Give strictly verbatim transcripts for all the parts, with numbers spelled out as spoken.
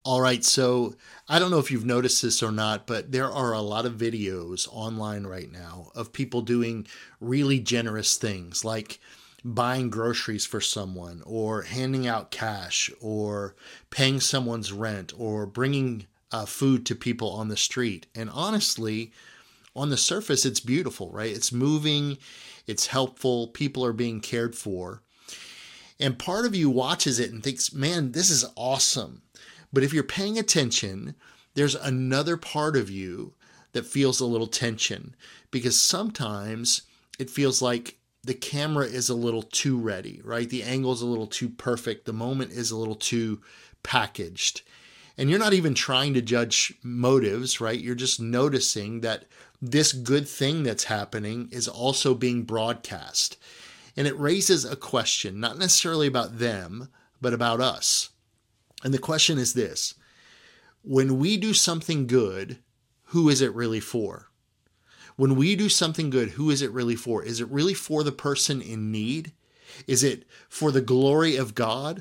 All right, so I don't know if you've noticed this or not, but there are a lot of videos online right now of people doing really generous things like buying groceries for someone or handing out cash or paying someone's rent or bringing uh, food to people on the street. And honestly, on the surface, it's beautiful, right? It's moving, it's helpful, people are being cared for. And part of you watches it and thinks, man, this is awesome. But if you're paying attention, there's another part of you that feels a little tension because sometimes it feels like the camera is a little too ready, right? The angle is a little too perfect. The moment is a little too packaged. And you're not even trying to judge motives, right? You're just noticing that this good thing that's happening is also being broadcast. And it raises a question, not necessarily about them, but about us. And the question is this: when we do something good, who is it really for? When we do something good, who is it really for? Is it really for the person in need? Is it for the glory of God?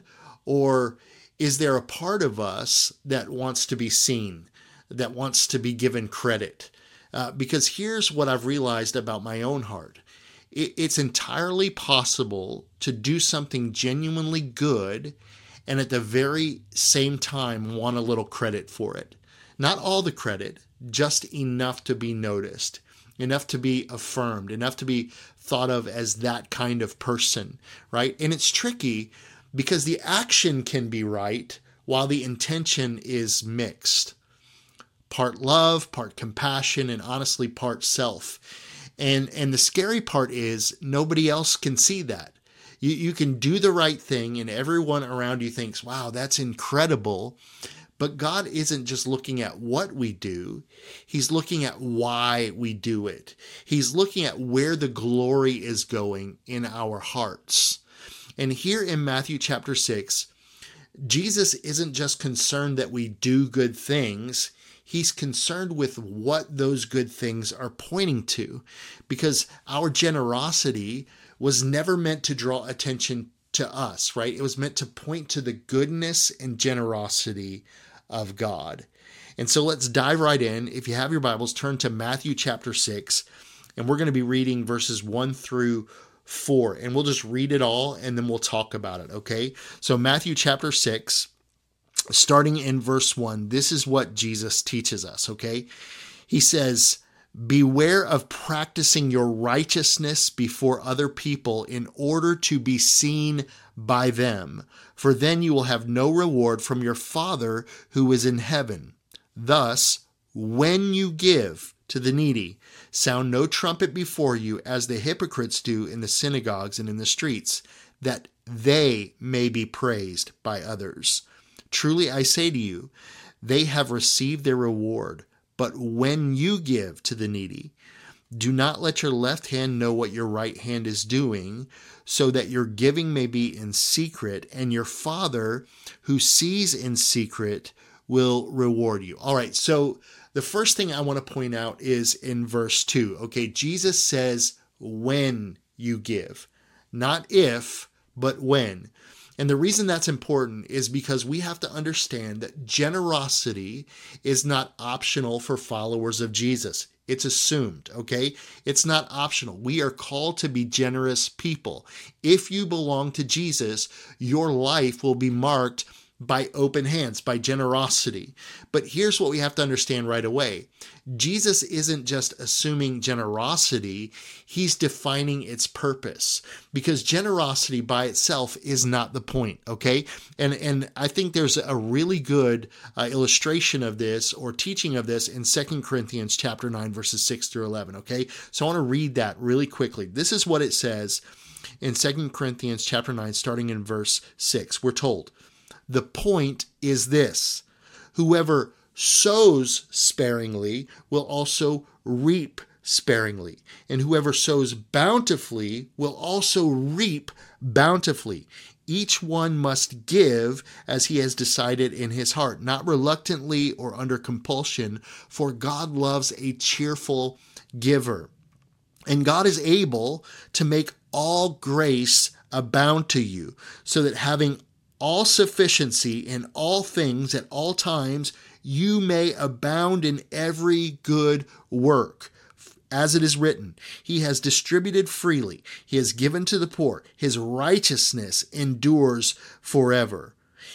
Or is there a part of us that wants to be seen, that wants to be given credit? Uh, because here's what I've realized about my own heart. It, it's entirely possible to do something genuinely good and at the very same time want a little credit for it. Not all the credit, just enough to be noticed, enough to be affirmed, enough to be thought of as that kind of person, right? And it's tricky because the action can be right while the intention is mixed. Part love, part compassion, and honestly, part self. And, and the scary part is nobody else can see that. You, you can do the right thing and everyone around you thinks, wow, that's incredible. But God isn't just looking at what we do. He's looking at why we do it. He's looking at where the glory is going in our hearts. And here in Matthew chapter six, Jesus isn't just concerned that we do good things. He's concerned with what those good things are pointing to, because our generosity was never meant to draw attention to us, right? It was meant to point to the goodness and generosity of God. And so let's dive right in. If you have your Bibles, turn to Matthew chapter six, and we're going to be reading verses one through four, and we'll just read it all and then we'll talk about it, okay? So Matthew chapter six, starting in verse one, this is what Jesus teaches us, okay? He says, "Beware of practicing your righteousness before other people in order to be seen by them, for then you will have no reward from your Father who is in heaven. Thus, when you give to the needy, sound no trumpet before you as the hypocrites do in the synagogues and in the streets, that they may be praised by others. Truly I say to you, they have received their reward. But when you give to the needy, do not let your left hand know what your right hand is doing, so that your giving may be in secret, and your Father who sees in secret will reward you." All right, so the first thing I want to point out is in verse two. Okay, Jesus says, when you give. Not if, but when. And the reason that's important is because we have to understand that generosity is not optional for followers of Jesus. It's assumed, okay? It's not optional. We are called to be generous people. If you belong to Jesus, your life will be marked by open hands, by generosity. But here's what we have to understand right away. Jesus isn't just assuming generosity, he's defining its purpose, because generosity by itself is not the point, okay? And and I think there's a really good uh, illustration of this or teaching of this in Second Corinthians chapter nine, verses six through eleven, okay? So I want to read that really quickly. This is what it says in Second Corinthians chapter nine, starting in verse six. We're told, "The point is this: whoever sows sparingly will also reap sparingly, and whoever sows bountifully will also reap bountifully. Each one must give as he has decided in his heart, not reluctantly or under compulsion, for God loves a cheerful giver. And God is able to make all grace abound to you, so that having all sufficiency in all things at all times, you may abound in every good work. As it is written, he has distributed freely, he has given to the poor, his righteousness endures forever.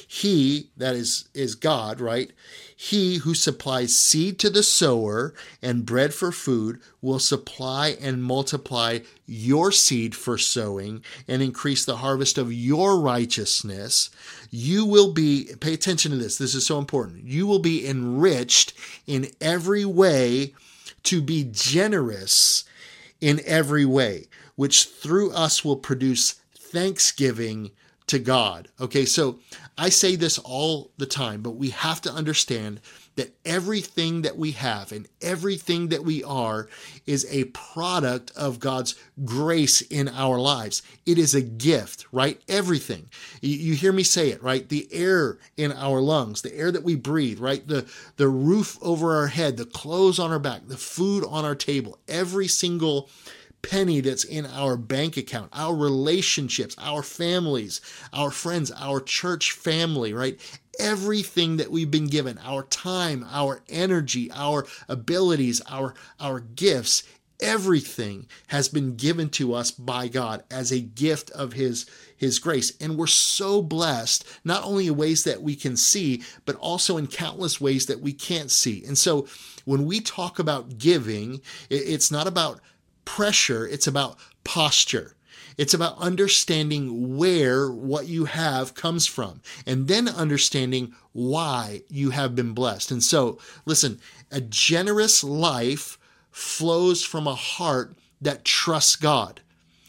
He, that is, is God, right? He who supplies seed to the sower and bread for food will supply and multiply your seed for sowing and increase the harvest of your righteousness. You will be, pay attention to this, this is so important. You will be enriched in every way to be generous in every way, which through us will produce thanksgiving to God. Okay, so I say this all the time, but we have to understand that everything that we have and everything that we are is a product of God's grace in our lives. It is a gift, right? Everything. You, you hear me say it, right? The air in our lungs, the air that we breathe, right? The, the roof over our head, the clothes on our back, the food on our table, every single penny that's in our bank account, our relationships, our families, our friends, our church family, right? Everything that we've been given, our time, our energy, our abilities, our, our gifts, everything has been given to us by God as a gift of his, his grace. And we're so blessed, not only in ways that we can see, but also in countless ways that we can't see. And so when we talk about giving, it's not about pressure, it's about posture. It's about understanding where what you have comes from and then understanding why you have been blessed. And so, listen, a generous life flows from a heart that trusts God.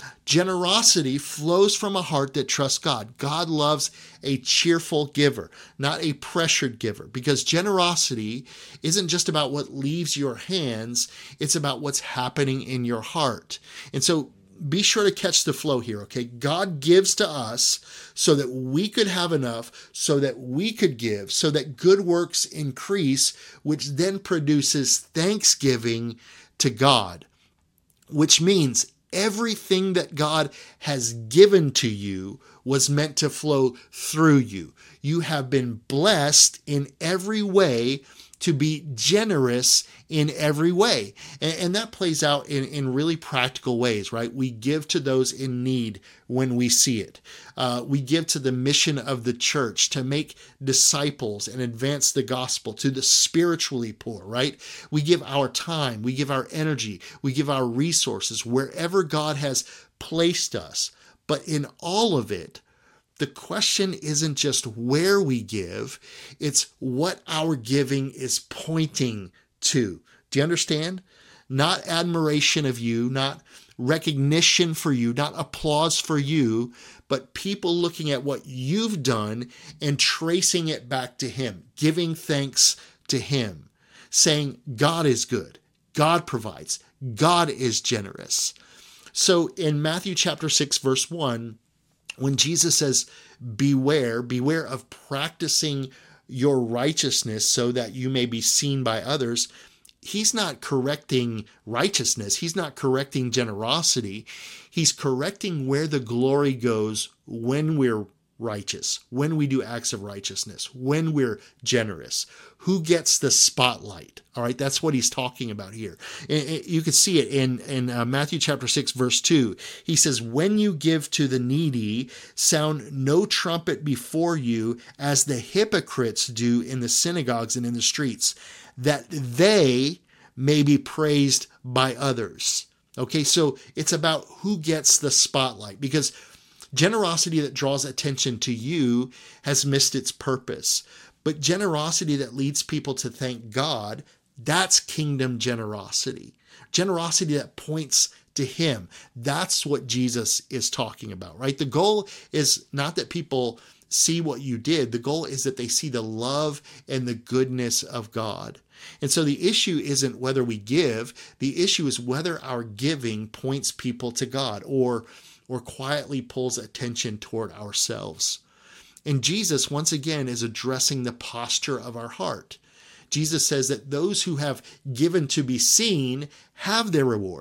Generosity flows from a heart that trusts God. God loves a cheerful giver, not a pressured giver, because generosity isn't just about what leaves your hands, it's about what's happening in your heart. And so be sure to catch the flow here, okay? God gives to us so that we could have enough, so that we could give, so that good works increase, which then produces thanksgiving to God, which means everything that God has given to you was meant to flow through you. You have been blessed in every way to be generous in every way. And, and that plays out in, in really practical ways, right? We give to those in need when we see it. Uh, we give to the mission of the church to make disciples and advance the gospel to the spiritually poor, right? We give our time, we give our energy, we give our resources wherever God has placed us. But in all of it, the question isn't just where we give, it's what our giving is pointing to. Do you understand? Not admiration of you, not recognition for you, not applause for you, but people looking at what you've done and tracing it back to Him, giving thanks to Him, saying God is good, God provides, God is generous. So in Matthew chapter six, verse one, when Jesus says, beware, beware of practicing your righteousness so that you may be seen by others, he's not correcting righteousness. He's not correcting generosity. He's correcting where the glory goes when we're righteous, when we do acts of righteousness, when we're generous. Who gets the spotlight? All right, that's what he's talking about here. You can see it in, in uh, Matthew chapter six, verse two. He says, when you give to the needy, sound no trumpet before you, as the hypocrites do in the synagogues and in the streets, that they may be praised by others. Okay, so it's about who gets the spotlight, because generosity that draws attention to you has missed its purpose. But generosity that leads people to thank God, that's kingdom generosity. Generosity that points to Him. That's what Jesus is talking about, right? The goal is not that people see what you did. The goal is that they see the love and the goodness of God. And so the issue isn't whether we give. The issue is whether our giving points people to God or or quietly pulls attention toward ourselves. And Jesus, once again, is addressing the posture of our heart. Jesus says that those who have given to be seen have their reward.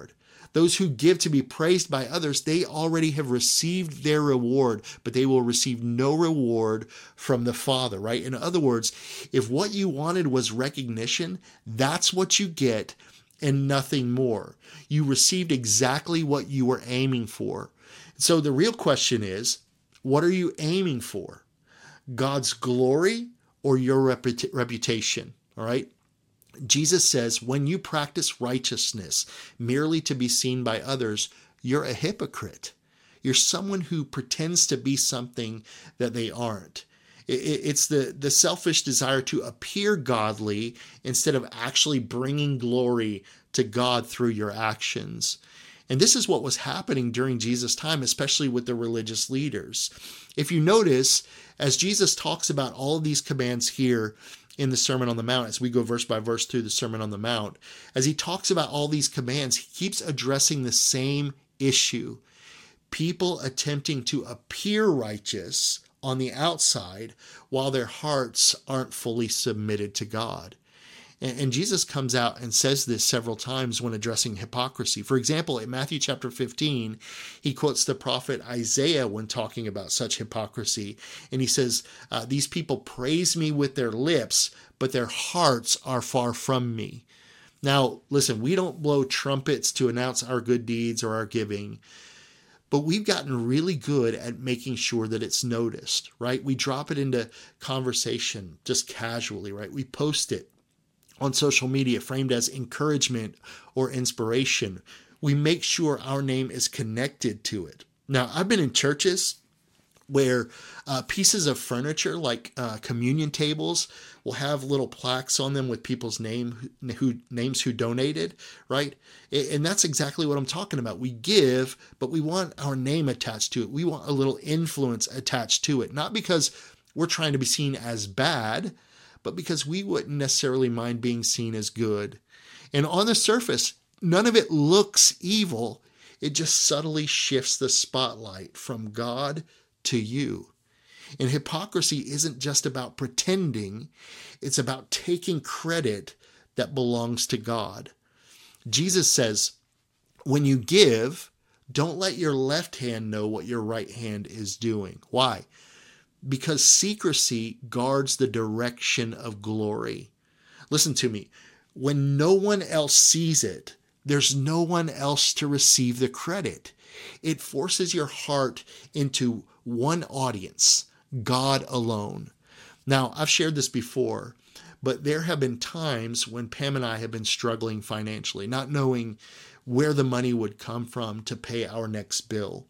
Those who give to be praised by others, they already have received their reward, but they will receive no reward from the Father, right? In other words, if what you wanted was recognition, that's what you get and nothing more. You received exactly what you were aiming for. So the real question is, what are you aiming for? God's glory or your reput- reputation? All right. Jesus says, when you practice righteousness merely to be seen by others, you're a hypocrite. You're someone who pretends to be something that they aren't. It's the, the selfish desire to appear godly instead of actually bringing glory to God through your actions. And this is what was happening during Jesus' time, especially with the religious leaders. If you notice, as Jesus talks about all of these commands here in the Sermon on the Mount, as we go verse by verse through the Sermon on the Mount, as he talks about all these commands, he keeps addressing the same issue. People attempting to appear righteous on the outside while their hearts aren't fully submitted to God. And Jesus comes out and says this several times when addressing hypocrisy. For example, in Matthew chapter fifteen, he quotes the prophet Isaiah when talking about such hypocrisy. And he says, uh, these people praise me with their lips, but their hearts are far from me. Now, listen, we don't blow trumpets to announce our good deeds or our giving, but we've gotten really good at making sure that it's noticed, right? We drop it into conversation just casually, right? We post it on social media framed as encouragement or inspiration. We make sure our name is connected to it. Now, I've been in churches where uh, pieces of furniture like uh, communion tables will have little plaques on them with people's name who, who names who donated, right? And that's exactly what I'm talking about. We give, but we want our name attached to it. We want a little influence attached to it, not because we're trying to be seen as bad, but because we wouldn't necessarily mind being seen as good. And on the surface, none of it looks evil. It just subtly shifts the spotlight from God to you. And hypocrisy isn't just about pretending, it's about taking credit that belongs to God. Jesus says, when you give, don't let your left hand know what your right hand is doing. Why? Because secrecy guards the direction of glory. Listen to me. When no one else sees it, there's no one else to receive the credit. It forces your heart into one audience, God alone. Now, I've shared this before, but there have been times when Pam and I have been struggling financially, not knowing where the money would come from to pay our next bill.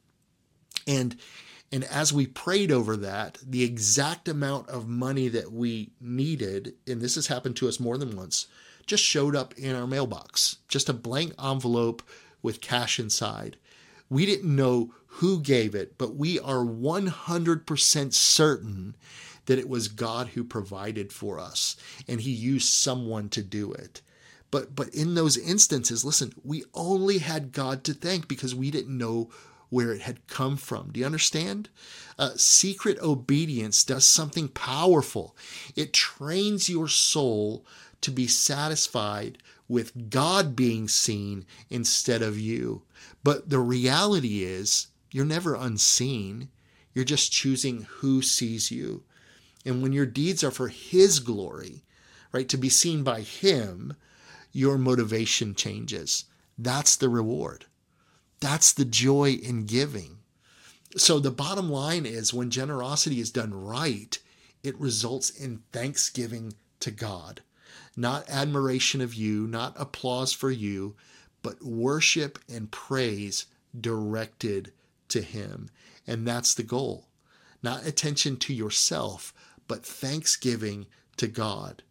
And And as we prayed over that, the exact amount of money that we needed, and this has happened to us more than once, just showed up in our mailbox. Just a blank envelope with cash inside. We didn't know who gave it, but we are one hundred percent certain that it was God who provided for us, and he used someone to do it. But, but in those instances, listen, we only had God to thank because we didn't know where it had come from. Do you understand? Uh, secret obedience does something powerful. It trains your soul to be satisfied with God being seen instead of you. But the reality is, you're never unseen. You're just choosing who sees you. And when your deeds are for his glory, right, to be seen by him, your motivation changes. That's the reward. That's the joy in giving. So the bottom line is, when generosity is done right, it results in thanksgiving to God. Not admiration of you, not applause for you, but worship and praise directed to him. And that's the goal. Not attention to yourself, but thanksgiving to God.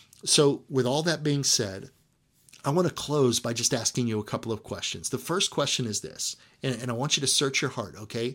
So with all that being said, I want to close by just asking you a couple of questions. The first question is this, and, and I want you to search your heart, okay?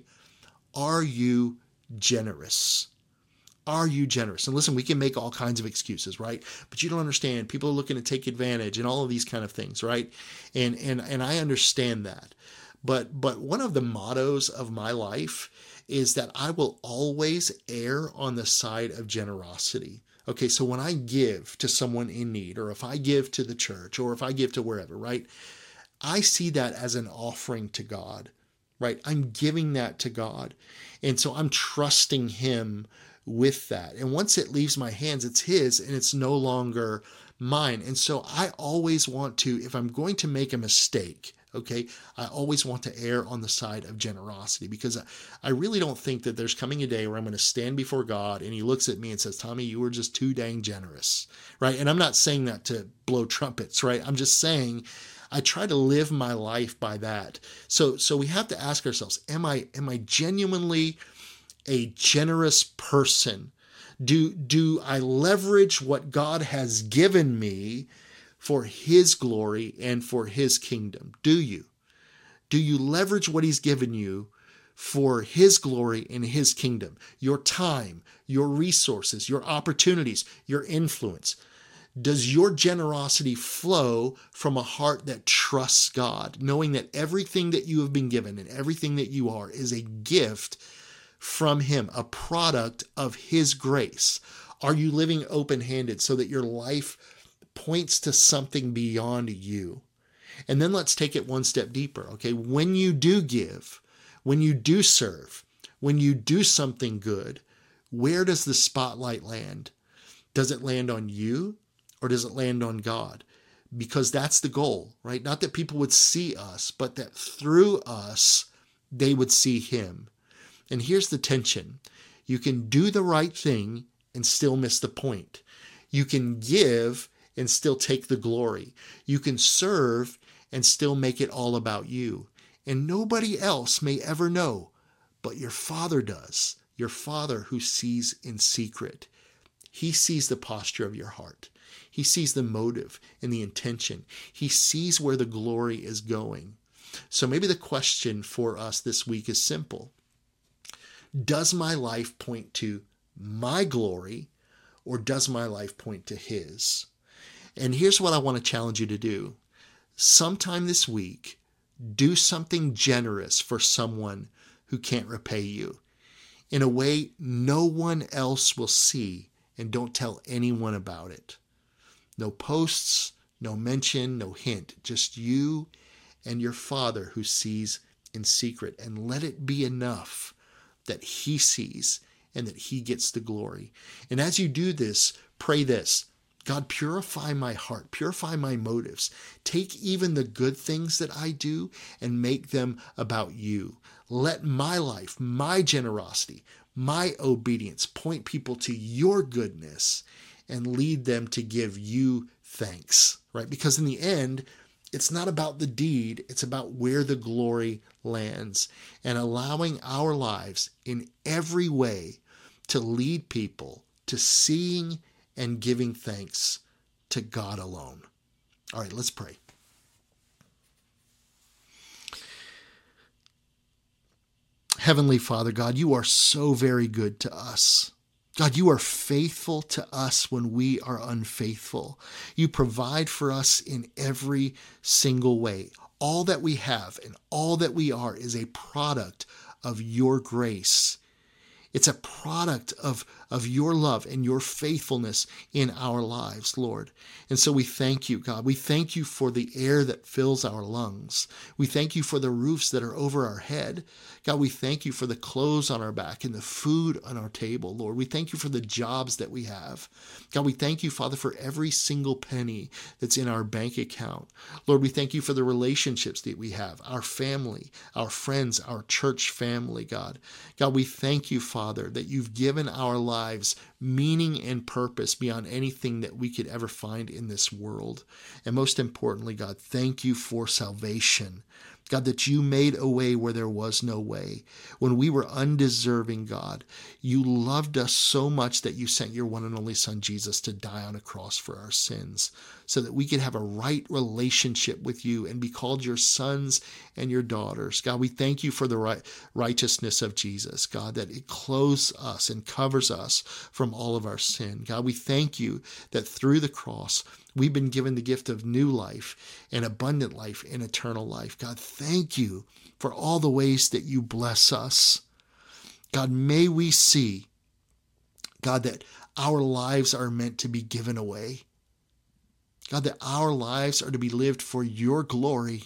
Are you generous? Are you generous? And listen, we can make all kinds of excuses, right? But you don't understand. People are looking to take advantage and all of these kind of things, right? And and and I understand that. But but one of the mottos of my life is that I will always err on the side of generosity. Okay, so when I give to someone in need, or if I give to the church, or if I give to wherever, right, I see that as an offering to God, right? I'm giving that to God. And so I'm trusting him with that. And once it leaves my hands, it's his and it's no longer mine. And so I always want to, if I'm going to make a mistake, okay, I always want to err on the side of generosity, because I, I really don't think that there's coming a day where I'm going to stand before God and he looks at me and says, Tommy, you were just too dang generous, right? And I'm not saying that to blow trumpets, right? I'm just saying I try to live my life by that. So, so we have to ask ourselves, am I, am I genuinely a generous person? Do, do I leverage what God has given me for his glory and for his kingdom? Do you? Do you leverage what he's given you for his glory and his kingdom? Your time, your resources, your opportunities, your influence. Does your generosity flow from a heart that trusts God, knowing that everything that you have been given and everything that you are is a gift from him, a product of his grace? Are you living open-handed so that your life points to something beyond you? And then let's take it one step deeper, okay? When you do give, when you do serve, when you do something good, where does the spotlight land? Does it land on you or does it land on God? Because that's the goal, right? Not that people would see us, but that through us, they would see him. And here's the tension. You can do the right thing and still miss the point. You can give and still take the glory. You can serve and still make it all about you. And nobody else may ever know, but your Father does. Your Father who sees in secret. He sees the posture of your heart. He sees the motive and the intention. He sees where the glory is going. So maybe the question for us this week is simple. Does my life point to my glory, or does my life point to his? And here's what I want to challenge you to do. Sometime this week, do something generous for someone who can't repay you in a way no one else will see, and don't tell anyone about it. No posts, no mention, no hint, just you and your Father who sees in secret, and let it be enough that he sees and that he gets the glory. And as you do this, pray this: God, purify my heart, purify my motives. Take even the good things that I do and make them about you. Let my life, my generosity, my obedience point people to your goodness and lead them to give you thanks, right? Because in the end, it's not about the deed, it's about where the glory lands, and allowing our lives in every way to lead people to seeing and giving thanks to God alone. All right, let's pray. Heavenly Father, God, you are so very good to us. God, you are faithful to us when we are unfaithful. You provide for us in every single way. All that we have and all that we are is a product of your grace. It's a product of, of your love and your faithfulness in our lives, Lord. And so we thank you, God. We thank you for the air that fills our lungs. We thank you for the roofs that are over our head. God, we thank you for the clothes on our back and the food on our table, Lord. We thank you for the jobs that we have. God, we thank you, Father, for every single penny that's in our bank account. Lord, we thank you for the relationships that we have, our family, our friends, our church family, God. God, we thank you, Father, that you've given our lives meaning and purpose beyond anything that we could ever find in this world. And most importantly, God, thank you for salvation. God, that you made a way where there was no way. When we were undeserving, God, you loved us so much that you sent your one and only Son, Jesus, to die on a cross for our sins, so that we could have a right relationship with you and be called your sons and your daughters. God, we thank you for the right, righteousness of Jesus, God, that it clothes us and covers us from all of our sin. God, we thank you that through the cross, we've been given the gift of new life and abundant life and eternal life. God, thank you for all the ways that you bless us. God, may we see, God, that our lives are meant to be given away. God, that our lives are to be lived for your glory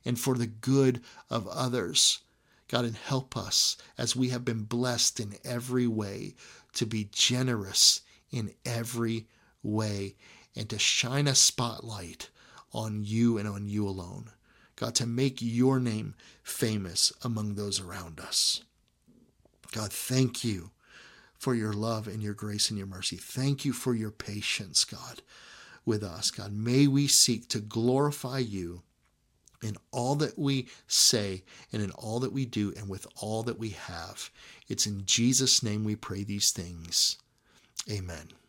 and for the good of others. God, and help us as we have been blessed in every way to be generous in every way and to shine a spotlight on you and on you alone. God, to make your name famous among those around us. God, thank you for your love and your grace and your mercy. Thank you for your patience, God, with us. God, may we seek to glorify you in all that we say and in all that we do and with all that we have. It's in Jesus' name we pray these things. Amen.